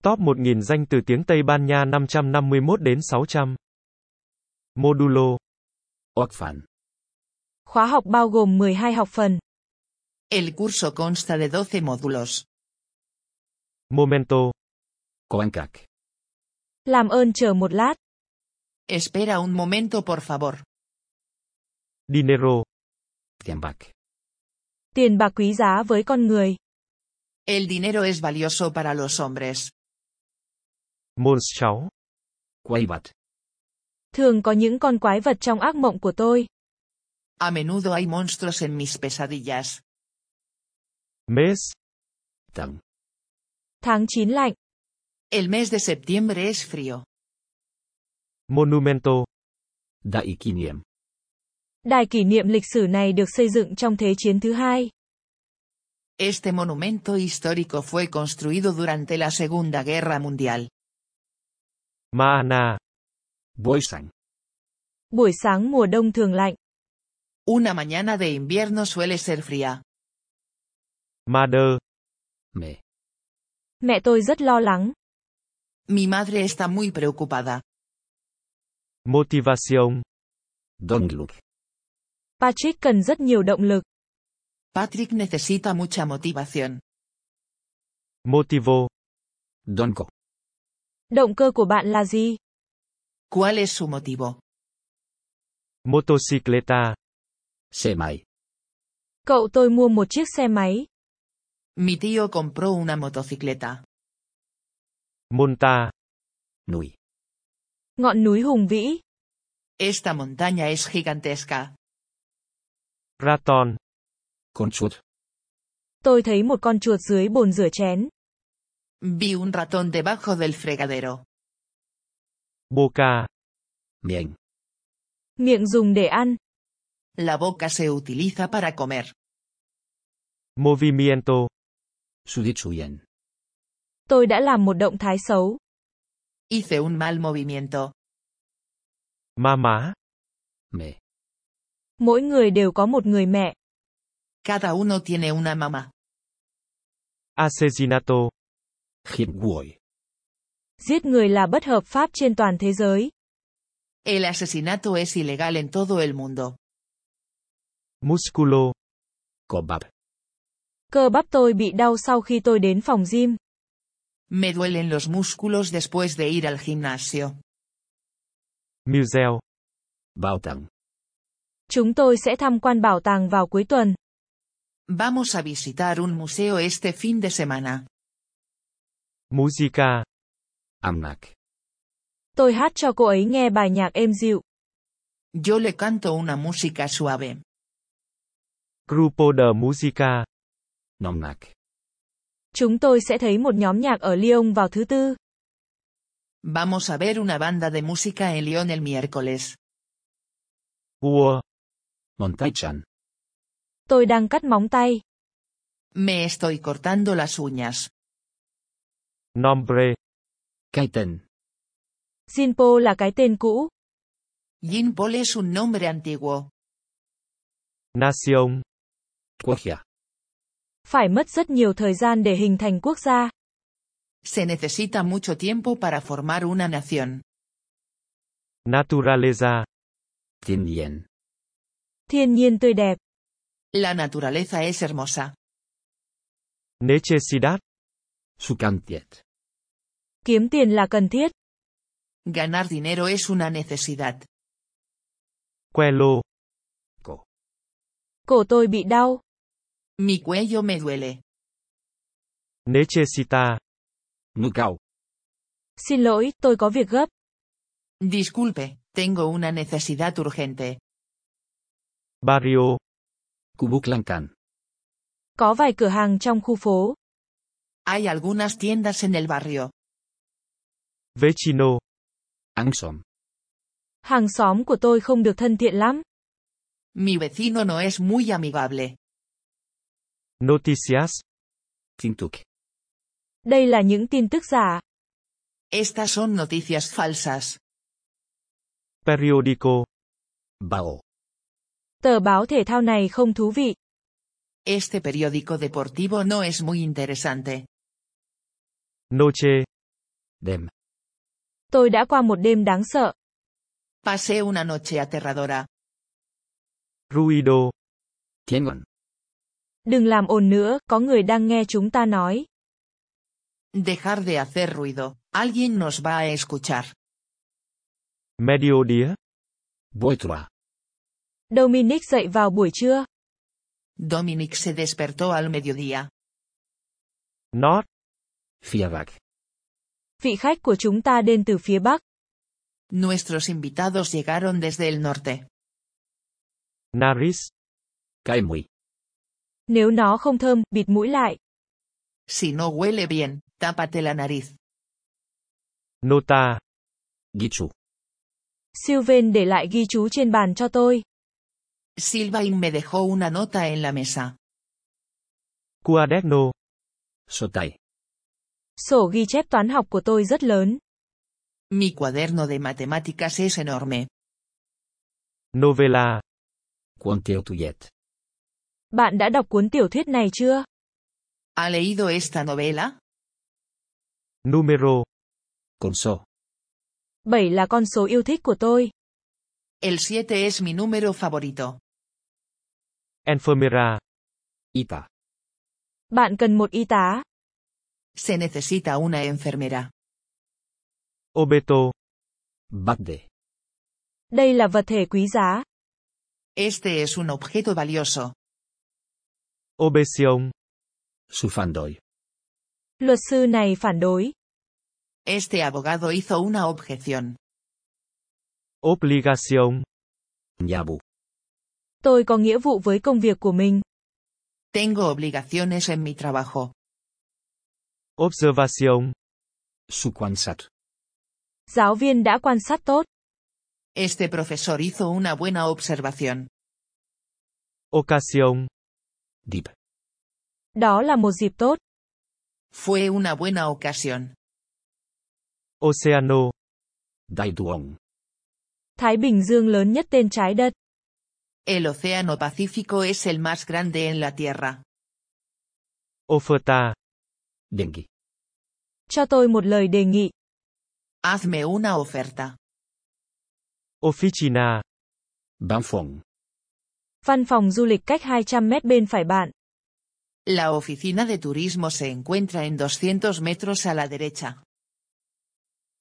Top 1000 danh từ tiếng Tây Ban Nha 551 đến 600. Módulo. Okfan. Khóa học bao gồm 12 học phần. El curso consta de 12 módulos. Momento. Coencac. Làm ơn chờ một lát. Espera un momento por favor. Dinero. Tiembac. Tiền bạc quý giá với con người. El dinero es valioso para los hombres. Monstro. Quaibat. Thường có những con quái vật trong ác mộng của tôi. A menudo hay monstruos en mis pesadillas. Mes. Tang. Tháng 9 lạnh. El mes de septiembre es frío. Monumento. Daikinium. Đài kỷ niệm lịch sử này được xây dựng trong Thế chiến thứ hai. Este monumento histórico fue construido durante la Segunda Guerra Mundial. Maana. Boisang. Buổi sáng mùa đông thường lạnh. Una mañana de invierno suele ser fría. Mother. Me. Mẹ tôi rất lo lắng. Mi madre está muy preocupada. Motivación. Dongluk. Patrick cần rất nhiều động lực. Patrick necesita mucha motivación. Motivo. Donko. Động cơ của bạn là gì? ¿Cuál es su motivo? Motocicleta. Semai. Cậu tôi mua một chiếc xe máy. Mi tío compró una motocicleta. Monta. Nui. Ngọn núi hùng vĩ. Esta montaña es gigantesca. Raton. Conchut. Tôi thấy một con chuột dưới bồn rửa chén. Vi un ratón debajo del fregadero. Boca. Mieng. Miệng dùng để ăn. La boca se utiliza para comer. Movimiento. Sudichuyen. Tôi đã làm một động thái xấu. Hice un mal movimiento. Mamá. Me. Mỗi người đều có một người mẹ. Cada uno tiene una mamá. Asesinato. Hiệp Guoi. Giết người là bất hợp pháp trên toàn thế giới. El asesinato es ilegal en todo el mundo. Músculo. Cobab. Cơ bắp tôi bị đau sau khi tôi đến phòng gym. Me duelen los músculos después de ir al gimnasio. Museo. Bao Tang. Chúng tôi sẽ tham quan bảo tàng vào cuối tuần. Vamos a visitar un museo este fin de semana. Música. Amnak. Tôi hát cho cô ấy nghe bài nhạc êm dịu. Yo le canto una música suave. Grupo de música. Nomnak. Chúng tôi sẽ thấy một nhóm nhạc ở Lyon vào thứ Tư. Vamos a ver una banda de música en Lyon el miércoles. Ua. Montaichan. Tôi đang cắt móng tay. Me estoy cortando las uñas. Nombre. Kaiten. Jinpo là cái tên cũ. Jean Paul es un nombre antiguo. Nación. Quogia. Phải mất rất nhiều thời gian để hình thành quốc gia. Se necesita mucho tiempo para formar una nación. Naturaleza. Tinien. Thiên nhiên tươi đẹp. La naturaleza es hermosa. Necesidad. Sucantiet. Kiếm tiền là cần thiết. Ganar dinero es una necesidad. Cuello. Co. Cổ tôi bị đau. Mi cuello me duele. Necesita. Nucao. Xin lỗi, tôi có việc gấp. Disculpe, tengo una necesidad urgente. Barrio. Kubuklankan. Có vài cửa hàng trong khu phố. Hay algunas tiendas en el barrio. Vecino. Angsom. Hàng xóm của tôi không được thân thiện lắm. Mi vecino no es muy amigable. Noticias. Tintuk. Đây là những tin tức giả. Estas son noticias falsas. Periódico. Bao. Tờ báo thể thao này không thú vị. Este periódico deportivo no es muy interesante. Noche. Đêm. Tôi đã qua một đêm đáng sợ. Pasé una noche aterradora. Ruido. Tiengon. Đừng làm ồn nữa, có người đang nghe chúng ta nói. Dejar de hacer ruido. Alguien nos va a escuchar. Mediodía. Boitroa. Dominic dậy vào buổi trưa. Dominic se despertó al mediodía. North. Fiavac. Vị khách của chúng ta đến từ phía Bắc. Nuestros invitados llegaron desde el norte. Nariz. Caemui. Nếu nó không thơm, bịt mũi lại. Si no huele bien, tápate la nariz. Nota. Gichu. Sylvain để lại ghi chú trên bàn cho tôi. Sylvain me dejó una nota en la mesa. Cuaderno. Sotai. Sổ ghi chép toán học của tôi rất lớn. Mi cuaderno de matemáticas es enorme. Novela. Quanteotuyet. Bạn đã đọc cuốn tiểu thuyết này chưa? ¿Ha leído esta novela? Número. Conso. 7 là con số yêu thích của tôi. El 7 es mi número favorito. Enfermera. Ita. Bạn cần một y tá. Se necesita una enfermera. Objeto. Badde. Đây là vật thể quý giá. Este es un objeto valioso. Objeción. Sufandoi. Luật sư này phản đối. Este abogado hizo una objeción. Obligación. Nyabu. Tôi có nghĩa vụ với công việc của mình. Tengo obligaciones en mi trabajo. Observación. Suquansat. Giáo viên đã quan sát tốt. Este profesor hizo una buena observación. Ocasión. Dip. Đó là một dịp tốt. Fue una buena ocasión. Océano. Daiduong. Thái Bình Dương lớn nhất trên trái đất. El océano Pacífico es el más grande en la Tierra. Oferta. Dengi. Cho tôi một lời đề nghị. Hazme una oferta. Oficina. Banfong. Văn phòng du lịch cách 200 mét bên phải bạn. La oficina de turismo se encuentra en 200 metros a la derecha.